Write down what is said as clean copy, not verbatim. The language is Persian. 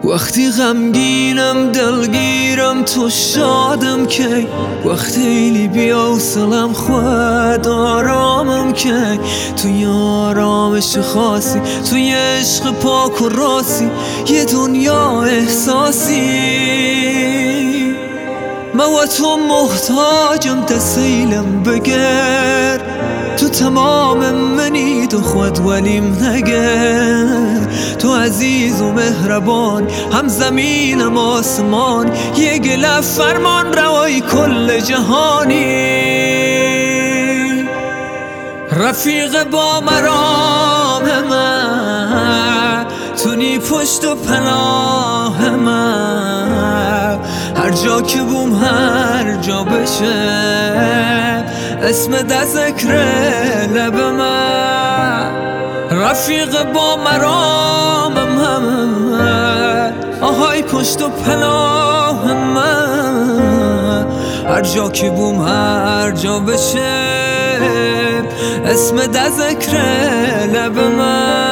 وقتی غمگینم دلگیرم تو شادم کی، وقتی ایلی بیاوصلم خود آرامم کی. توی آرامش خاصی، توی عشق پاک و راسی، یه دنیا احساسی. من و تو محتاجم دستیلم بگر، تو تمام منی تو خود ولیم نگر. تو عزیز و مهربان، هم زمین هم آسمان، یه گله فرمان روای کل جهانی. رفیق با مرام من، تونی پشت و پناه من، هر جا که بوم هر جا بشه اسم در ذکر لب من. رفیق با مرام من، آهای پشت و پناه من، هر جا که بوم هر جا بشه اسم در ذکر لب من.